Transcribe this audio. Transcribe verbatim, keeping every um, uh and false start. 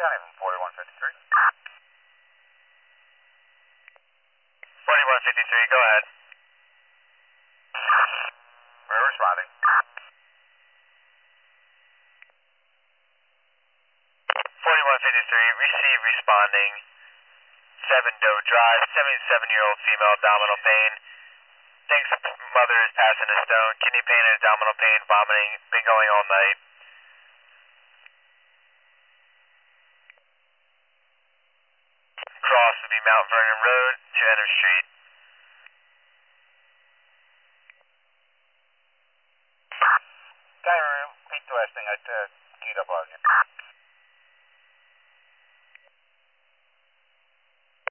County from forty-one fifty-three. forty-one fifty-three, go ahead. We're responding. forty-one fifty-three, receive responding. seven Doe Drive, seventy-seven-year-old female, abdominal pain. Thinks mother is passing a stone, kidney pain and abdominal pain, vomiting, been going all night. Cross would be Mount Vernon Road to Enter Street. County room, Pete to Westing, I